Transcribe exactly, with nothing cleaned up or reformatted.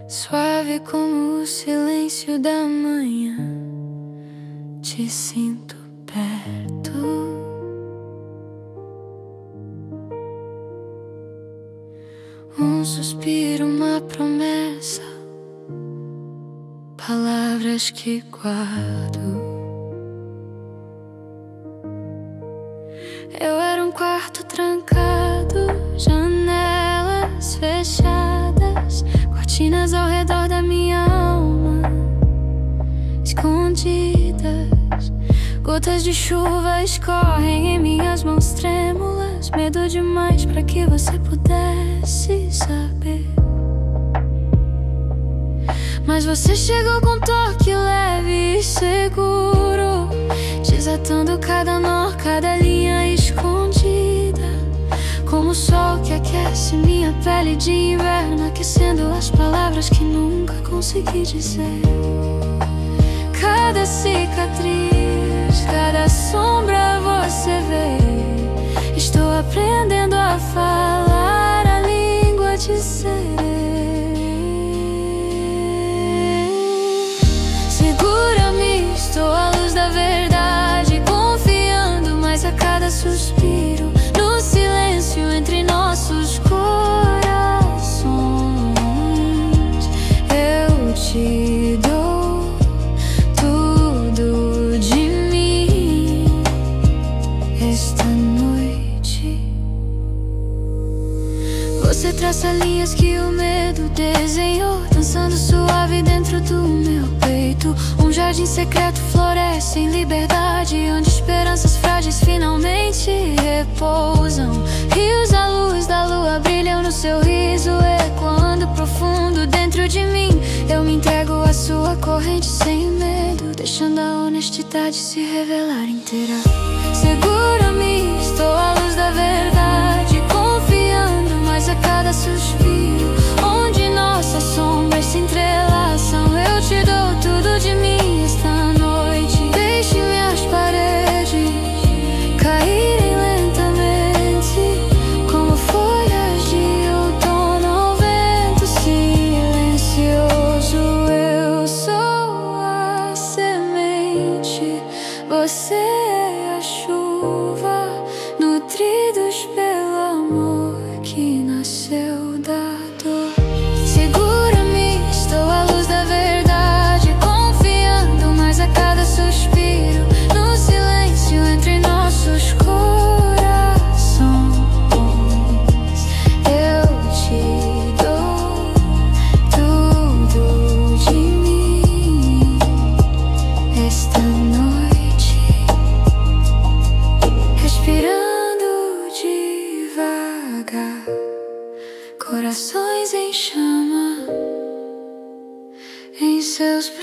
suave como o silêncio da manhã. Te sinto perto. Um suspiro, uma promessa, palavras que guardo. Eu era um quarto trancado, janelas fechadas, cortinas ao redor da minha alma, escondidas. Gotas de chuva escorrem em minhas mãos trêmulas, medo demais pra que você pudesse saber. Mas você chegou com um toque leve e seguro, desatando cada nó, cada linha escondida, como o sol que aquece minha pele de inverno, aquecendo as palavras que nunca consegui dizer. Cada cicatriz, cada sombra você vê. Estou aprendendo a falar a língua de ser. Segura-me, estou à luz da verdade, confiando mais a cada suspiro, no silêncio entre nossos corações. Eu te dou tudo de mim esta noite. Você traça linhas que o medo desenhou, dançando suave dentro do meu peito. Um jardim secreto floresce em liberdade, onde esperanças frágeis finalmente repousam. Rios à luz da lua brilham no seu riso, ecoando profundo dentro de mim. Eu me entrego à sua corrente sem medo, deixando a honestidade se revelar inteira. Segura-me, estou à luz da verdade, confiando mais a cada suspiro, onde nossas sombras se entrelaçam. Eu te dou tudo de mim esta noite. Deixe minhas paredes caírem lentamente, como folhas de outono ao vento silencioso. Eu sou a semente, você é a chuva, nutridos pelo amor que nasceu da dor. Segura-me, estou à luz da verdade, confiando mais a cada suspiro, no silêncio entre nossos corações. Eu te dou tudo de mim esta noite, respirando devagar, corações em chama em seus